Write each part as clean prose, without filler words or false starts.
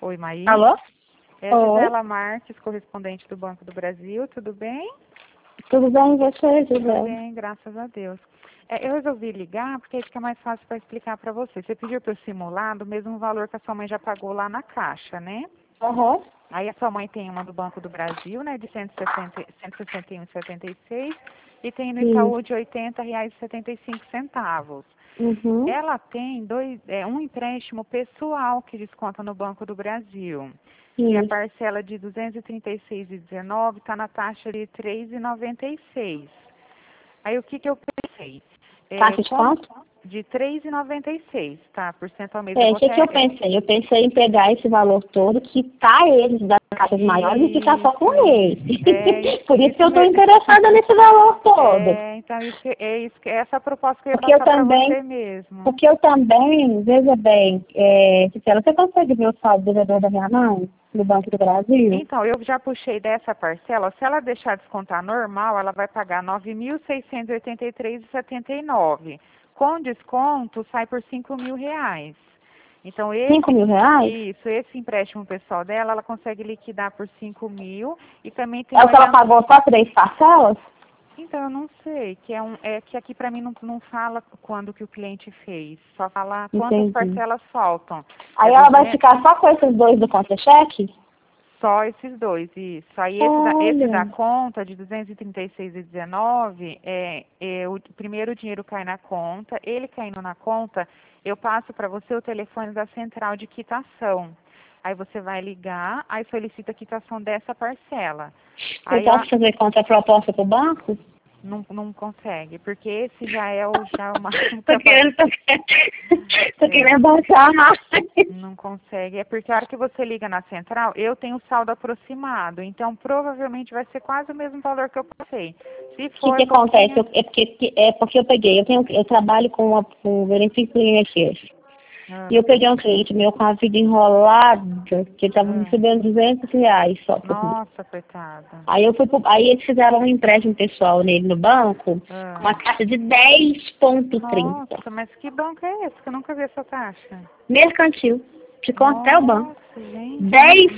Oi, Maíra. Alô? É Oi. Gisela Marques, correspondente do Banco do Brasil. Tudo bem? Tudo bem, e você, Tudo Gisele? bem, graças a Deus. Eu resolvi ligar porque aí fica mais fácil para explicar para você. Você pediu para eu simular do mesmo valor que a sua mãe já pagou lá na Caixa, né? Aham. Aí a sua mãe tem uma do Banco do Brasil, né, de 161,76 e tem no Isso. Itaú de R$ 80,75. Uhum. Ela tem um empréstimo pessoal que desconta no Banco do Brasil, que a Isso. parcela de R$ 236,19 está na taxa de R$ 3,96. Aí o que eu pensei? Taxa de quanto? De R$ 3,96, tá? Por cento ao mês. Eu É, vou o que que eu até, pensei? Eu pensei em pegar esse valor todo, quitar eles das caixas maiores e ficar só com eles. Por isso que eu estou mesmo. interessada nesse valor todo. Então essa é a proposta que eu ia Porque eu passar para também, você mesmo. veja bem, Gisela, você consegue ver o saldo do devedor da minha mãe no Banco do Brasil? Então, eu já puxei dessa parcela, se ela deixar descontar normal, ela vai pagar R$ 9.683,79. Com desconto, sai por R$ 5.000. Então, 5.000 reais? esse empréstimo pessoal dela, ela consegue liquidar por 5.000 e também tem É o o que ela adiantamento. pagou só 3 parcelas? Então, eu não sei, que aqui para mim não fala quando que o cliente fez, só fala quantas Entendi. parcelas faltam. Aí ela vai ficar só com esses dois do contra-cheque? Só esses dois, isso. Aí esse da Olha, conta de 236,19, o primeiro dinheiro cai na conta, ele caindo na conta, eu passo para você o telefone da central de quitação. Aí você vai ligar, aí solicita a quitação dessa parcela. eu Aí posso fazer contraproposta para o banco? não consegue, porque esse já é uma Tô querendo, tô, tô é, querendo baixar mais. não consegue. É porque a hora que você liga na central, eu tenho saldo aproximado. Então, provavelmente vai ser quase o mesmo valor que eu passei. Se O que for que acontece? pouquinho... É porque eu peguei, eu trabalho com benefício do INSS. Ah, E eu peguei um cliente meu com a vida enrolada, que ele estava ah, recebendo R$ 200 só por mês. nossa, coitada. Aí eles fizeram um empréstimo pessoal nele no banco, com uma Ah, taxa de 10,30. nossa, mas que banco é esse? Que eu nunca vi essa taxa. Mercantil. Ficou até o banco. Nossa, gente,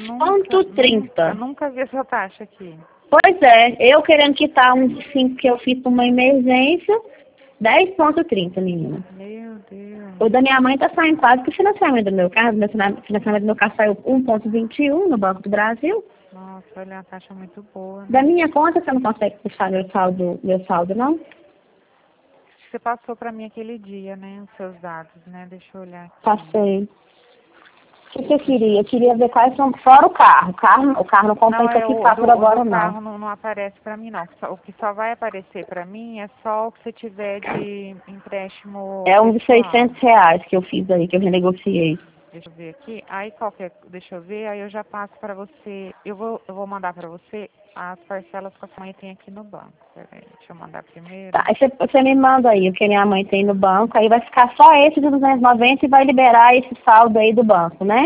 eu 10,30. nunca vi essa taxa aqui. Pois é, eu querendo quitar uns 5 que eu fiz por uma emergência, 10,30, menina. Meu O Deus. da minha mãe tá saindo quase que o financiamento do meu carro. O financiamento do meu carro saiu 1,21 no Banco do Brasil. Nossa, olha, a taxa muito boa, Da né? minha conta, você não consegue puxar meu saldo, não? Você passou para mim aquele dia, né? Os seus dados, né? Deixa eu olhar aqui. Passei. O que você queria? Eu queria ver quais são, fora o carro. O carro não Não, compensa quitar por o do agora, não. carro não aparece para mim, não. O que só vai aparecer para mim é só o que você tiver de empréstimo É uns pessoal. R$ 600 que eu fiz aí, que eu renegociei. Deixa eu ver aqui. Aí deixa eu ver, aí eu já passo para você. Eu vou mandar para você as parcelas que a sua mãe tem aqui no banco. Peraí, deixa eu mandar primeiro. Tá, aí você me manda aí o que minha mãe tem no banco, aí vai ficar só esse de 290 e vai liberar esse saldo aí do banco, né?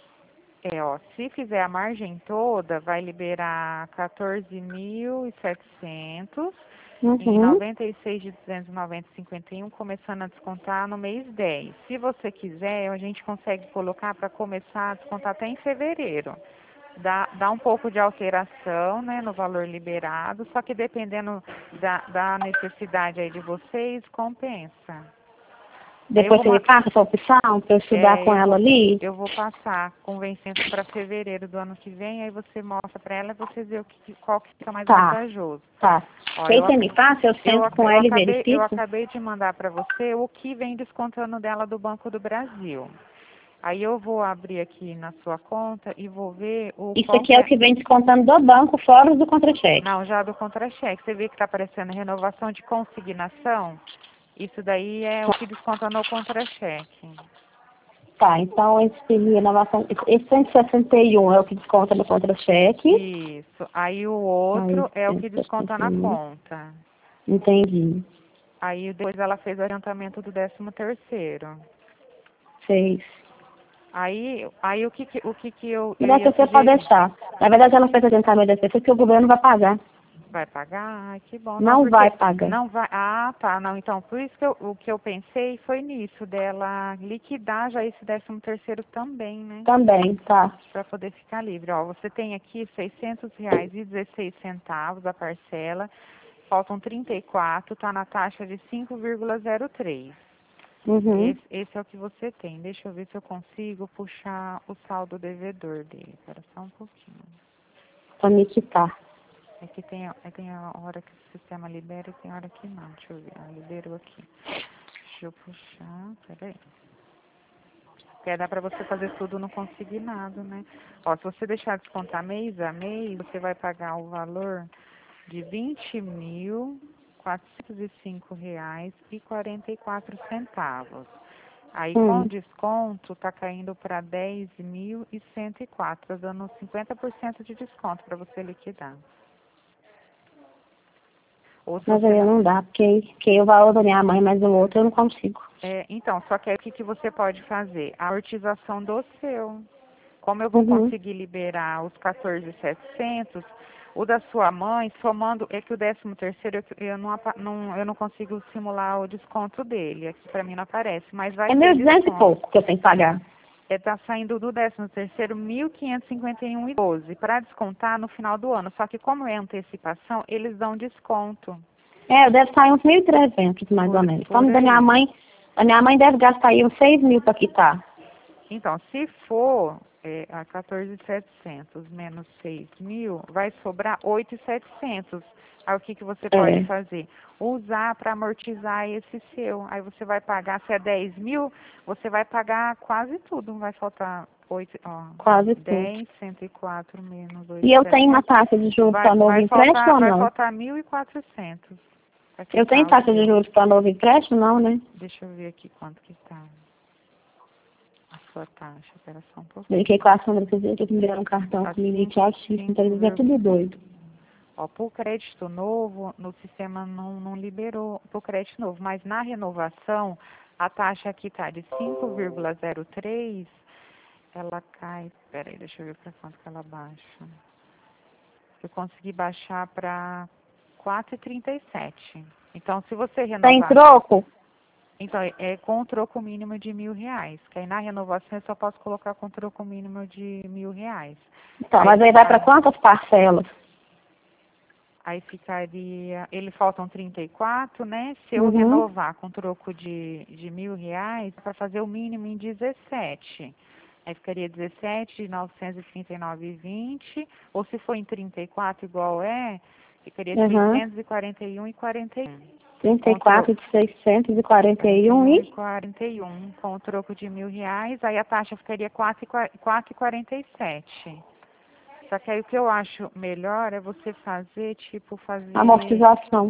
Se fizer a margem toda, vai liberar 14.700 em Uhum. 96 de 290,51, começando a descontar no mês 10. Se você quiser, a gente consegue colocar para começar a descontar até em fevereiro. Dá um pouco de alteração, né, no valor liberado, só que dependendo da necessidade aí de vocês, compensa. Aí eu Depois vou, você me passa essa opção para eu estudar é, com ela ali. eu vou passar com vencimento para fevereiro do ano que vem, aí você mostra para ela e você vê qual que fica mais Tá, vantajoso. tá. Ó, Que aí você me passa, eu sento com ela e eu verifico. acabei de mandar para você o que vem descontando dela do Banco do Brasil. Aí eu vou abrir aqui na sua conta e vou ver Isso qual aqui que é o é. que vem descontando do banco, fora os do contra-cheque. Não, já do contra-cheque. Você vê que está aparecendo renovação de consignação? Isso daí é o que desconta no contra-cheque. Tá, então esse renovação, esse 161 é o que desconta no contra-cheque. Isso. Aí o Aí, outro é o que desconta na 161. conta. Entendi. Aí depois ela fez o adiantamento do 13º. 6. Aí o que que eu Mas ia você pode sugerir? deixar. Na verdade, ela fez adiantamento da pessoa que o governo vai pagar. Vai pagar? Ai, que bom. Não vai pagar. Não vai. Ah, tá. Não, então, por isso que o que eu pensei foi nisso, dela liquidar já esse 13º também, né? Também, tá. Para poder ficar livre. Ó, você tem aqui R$ 600,16 a parcela. Faltam 34, tá na taxa de 5,03. Uhum. Esse é o que você tem. Deixa eu ver se eu consigo puxar o saldo devedor dele. Espera só um pouquinho. Pra me quitar. Tem a hora que o sistema libera e tem a hora que não. Deixa eu ver. Ah, liberou aqui. Deixa eu puxar. Peraí. Porque dá pra você fazer tudo no consignado, né? Ó, se você deixar descontar mês a mês, você vai pagar o valor de R$ 20.405,44. Aí com desconto tá caindo para 10.104, tá dando 50% de desconto para você liquidar. Ou se Mas você aí não dá, porque o valor da minha mãe, mas o outro eu não consigo. então, só que aí o que você pode fazer? A amortização do seu. Como eu vou conseguir liberar os 14.700, o da sua mãe, somando, é que o 13º eu não consigo simular o desconto dele. Aqui para mim não aparece, mas vai É ter 1.200 e desconto. pouco que eu tenho que pagar. Tá saindo do 13º 1.551,12 para descontar no final do ano. Só que como é antecipação, eles dão desconto. Deve sair uns 1.300 mais ou menos. Como da minha mãe, a minha mãe deve gastar aí uns 6.000 para quitar. Então, se for a 14.700 menos 6.000, vai sobrar 8.700. Aí o que você pode fazer? Usar para amortizar esse seu. Aí você vai pagar, se é 10.000, você vai pagar quase tudo. Vai faltar 8, ó, Quase tudo. 10.104 menos 8. E eu tenho uma taxa de juros para novo empréstimo ou Vai não? faltar 1.400. Eu tenho taxa de juros para novo empréstimo, não, né? Deixa eu ver aqui quanto que tá a sua taxa. Espera só um pouquinho. Brinquei com a Sandra que eu me deram um cartão com limite altíssimo, então eles é tudo doido. Ó, pro crédito novo, no sistema não liberou pro crédito novo, mas na renovação, a taxa aqui tá de 5,03, ela cai, peraí, deixa eu ver para quanto que ela baixa. Eu consegui baixar para 4,37. Então, se você renovar... Tem troco? Então, é com o troco mínimo de R$ 1.000, que aí na renovação eu só posso colocar com troco mínimo de R$ 1.000. Então, mas aí vai para quantas parcelas? Aí ficaria, faltam 34, né? Se eu renovar com troco de R$ 1.000, para fazer o mínimo em 17. Aí ficaria 17.939,20. Ou se for em 34 igual ficaria 641,41. 34 de 641 e 41 com o troco de R$ 1.000. Aí a taxa ficaria 4,47. Só que aí o que eu acho melhor é você fazer, amortização.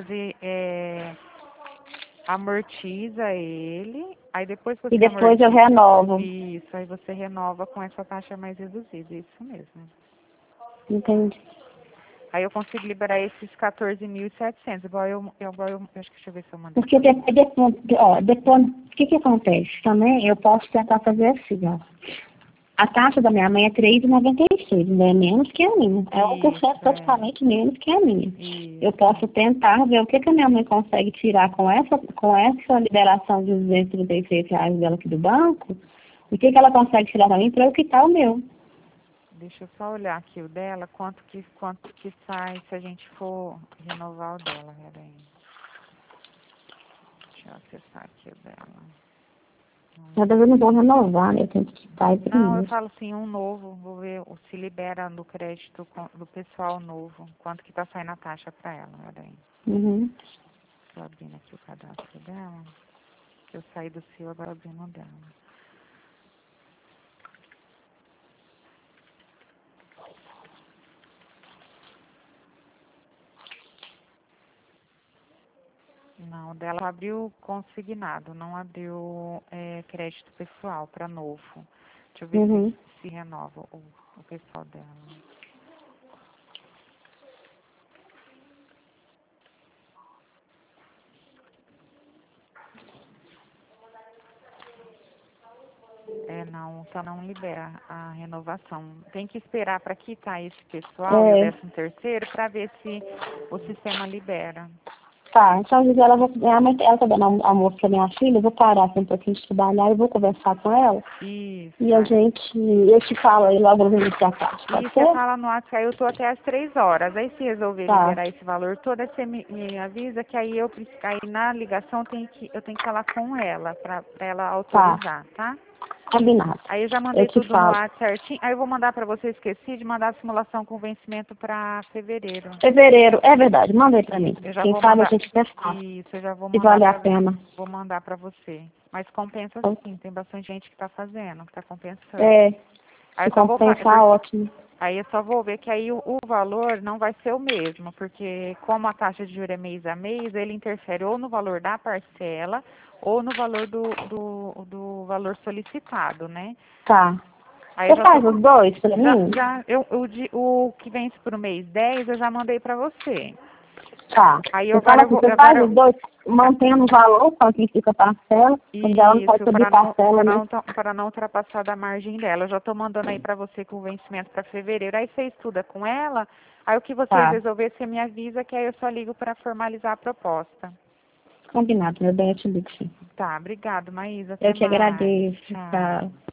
Amortiza ele, aí depois você E depois eu renovo. Isso, aí você renova com essa taxa mais reduzida, isso mesmo. Entendi. Aí eu consigo liberar esses 14.700, igual eu acho que deixa eu ver se eu mandei. Porque depois, o que acontece? Também eu posso tentar fazer assim, ó. A taxa da minha mãe é 3,96, né? Menos que a minha. É 1% praticamente menos que a minha. Isso. Eu posso tentar ver o que a minha mãe consegue tirar com essa liberação de R$ 236 dela aqui do banco, o que ela consegue tirar para mim para eu quitar o meu. Deixa eu só olhar aqui o dela, quanto que sai se a gente for renovar o dela, peraí. Deixa eu acessar aqui o dela. Mas eu não vou renovar, né? Eu tenho que quitar ele primeiro. Não, eu falo assim, um novo, vou ver se libera no crédito do pessoal novo, quanto que tá saindo a taxa para ela, peraí. Estou abrindo aqui o cadastro dela, que eu saí do seu, agora abrindo o dela. Não, o dela abriu consignado, não abriu crédito pessoal para novo. Deixa eu ver se renova o pessoal dela. Não, então não libera a renovação. Tem que esperar para quitar esse pessoal, o 13º, para ver se o sistema libera. Tá, então ela tá dando almoço pra minha filha, eu vou parar aqui um pouquinho de trabalhar e vou conversar com ela. Isso. E eu te falo aí logo no início da tarde, pode E ser? você fala no WhatsApp, eu tô até às 3 horas. Aí se resolver liberar esse valor todo, aí você me avisa que aí aí na ligação eu tenho que falar com ela, pra ela autorizar, tá? Combinado. Aí eu já mandei te tudo no falo. WhatsApp certinho. Aí eu vou mandar pra você, esqueci de mandar a simulação com vencimento pra fevereiro. Fevereiro, é verdade, manda aí pra mim. Eu já Quem vou sabe mandar. a gente testar. Isso, eu já vou Se mandar vale a pra pena. Vou mandar pra você. Mas compensa sim, tem bastante gente que tá fazendo, que tá compensando. Aí Se compensar, ótimo. Aí eu só vou ver que aí o valor não vai ser o mesmo, porque como a taxa de juros é mês a mês, ele interfere ou no valor da parcela ou no valor do valor solicitado, né? Tá. Aí Você faz os dois pra mim? O que vence pro mês 10 eu já mandei pra você. Tá. Aí Você fala assim, você faz os dois, mantendo o valor, quanto que fica a parcela, mas ela não pode subir parcela, né? Para não ultrapassar da margem dela. Eu já estou mandando aí para você com o vencimento para fevereiro. Aí você estuda com ela, aí o que você resolver, você me avisa, que aí eu só ligo para formalizar a proposta. Combinado, meu bem, eu te ligo sim. Tá, obrigado, Maísa. Eu te agradeço. Tchau.